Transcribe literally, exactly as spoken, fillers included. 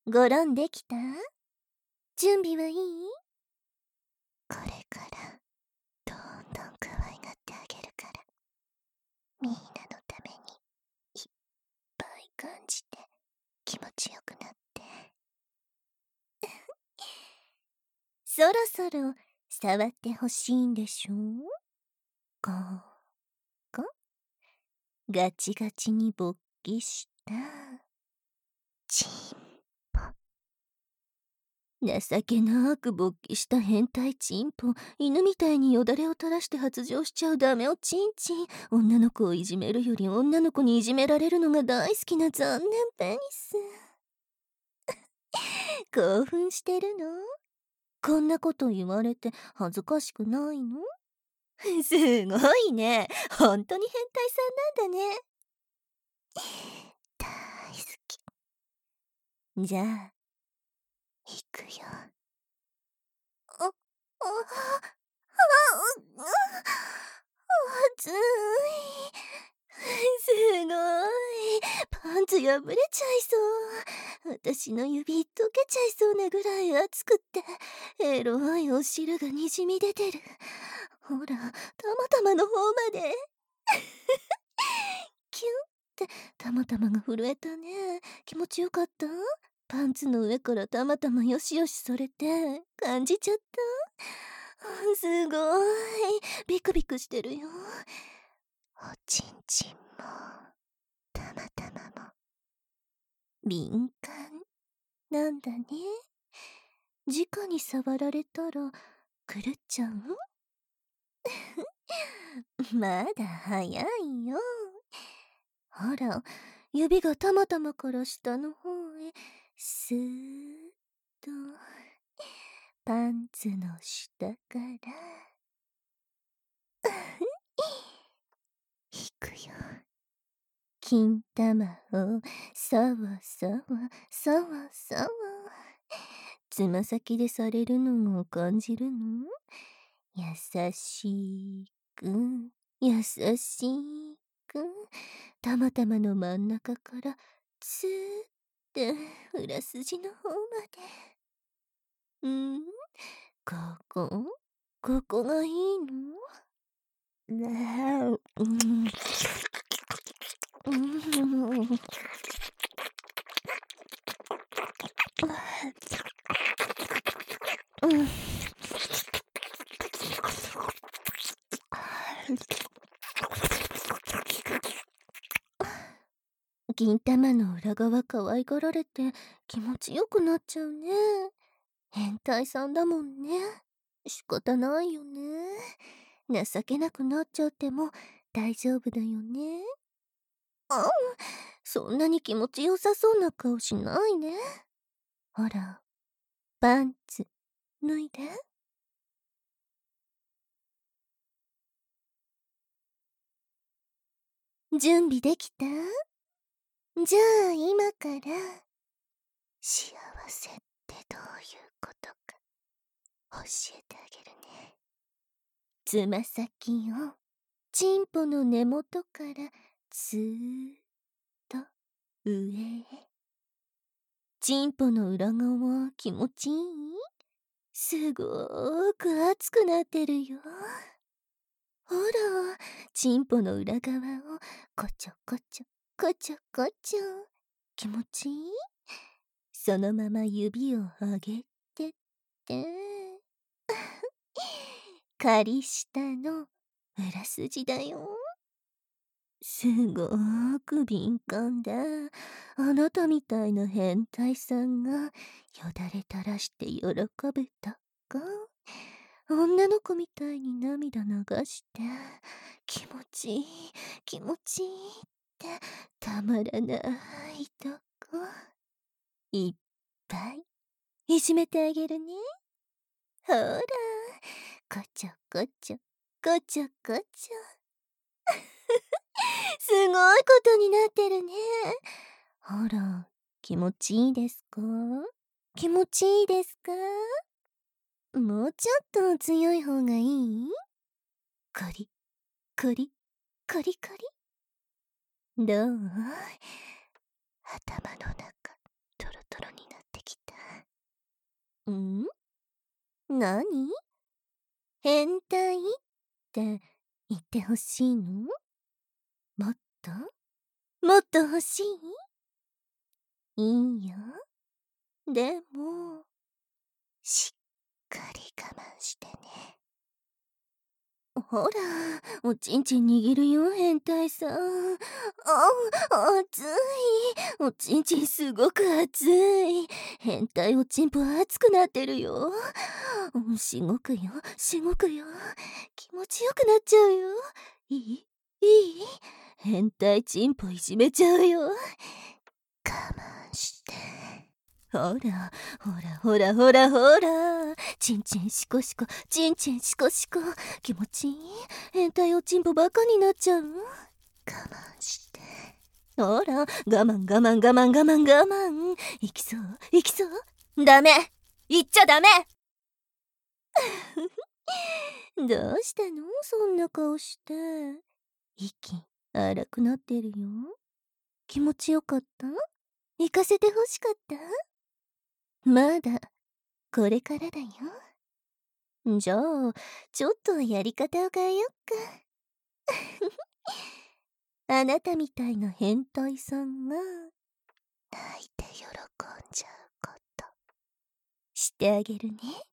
ごろんできた？準備はいい？これからどんどん可愛がってあげるから、みんなのためにいっぱい感じて気持ちよくなって。そろそろ触ってほしいんでしょ？ここガチガチに勃起したチンポ。情けなく勃起した変態チンポ。犬みたいによだれを垂らして発情しちゃうダメおチンチン。女の子をいじめるより女の子にいじめられるのが大好きな残念ペニス。興奮してるの？こんなこと言われて恥ずかしくないの？すごいね。本当に変態さんなんだね。大好き。じゃあ行くよ。あ、あ、あ、あ、熱い。すごい。パンツ破れちゃいそう。私の指溶けちゃいそうなぐらい熱くって、エロいお汁がにじみ出てる。ほら、たまたまの方まで。キュンって、たまたまが震えたね。気持ちよかった？パンツの上からたまたまよしよしされて感じちゃった？すごい。ビクビクしてるよ。おちんちんもたまたまも敏感なんだね。直に触られたら狂っちゃう？まだ早いよ。ほら、指がたまたまから下の方へスーッとパンツの下から引くよ。金玉をさわさわさわさわ。つま先でされるのを感じるの？優しく優しくたまたまの真ん中からツーって裏筋の方まで。ん？ここ？ここがいいの？なあ、うん。うん。うん。銀玉の裏側可愛がられて気持ちよくなっちゃうね。変態さんだもんね。仕方ないよね。情けなくなっちゃっても大丈夫だよね。あ、そんなに気持ちよさそうな顔しないね。ほら、パンツ脱いで。準備できた？じゃあ今から幸せってどういうことか教えてあげるね。つま先をチンポの根元からずーっと上へ。チンポの裏側気持ちいい？すごーく熱くなってるよ。ほら、チンポの裏側をこちょこちょこちょこちょ。気持ちいい？そのまま指を上げてって仮下の裏筋だよ。すごーく敏感だ。あなたみたいな変態さんがよだれ垂らして喜ぶとこ。女の子みたいに涙流して気持ちいい気持ちいいってたまらないとこ。いっぱいいじめてあげるね。ほら、こちょこちょこちょこちょ。すごいことになってるね。ほら、気持ちいいですか？気持ちいいですか？もうちょっと強い方がいい？コリコリコリコリ。どう？頭の中トロトロになってきん？なに？変態って言ってほしいの？もっともっと欲しい？いいよ。でも、しっかり我慢してね。ほら、おちんちん握るよ、変態さん。あ、熱い。おちんちんすごく熱い。変態おちんぽ熱くなってるよ。うん、しごくよ、しごくよ。気持ちよくなっちゃうよ。いい？いい？変態ちんぽいじめちゃうよ。我慢して。ほら、ほらほらほらほら。ちんちんしこしこ、ちんちんしこしこ。気持ちいい？変態おちんぽばかになっちゃう？我慢して。ほら、我慢我慢我慢我慢我慢。いきそう？いきそう？ダメ！言っちゃダメ！どうしたの？そんな顔して。息荒くなってるよ。気持ちよかった？行かせてほしかった？まだこれからだよ。じゃあちょっとやり方を変えよっか。あなたみたいな変態さんが泣いて喜んじゃうことしてあげるね。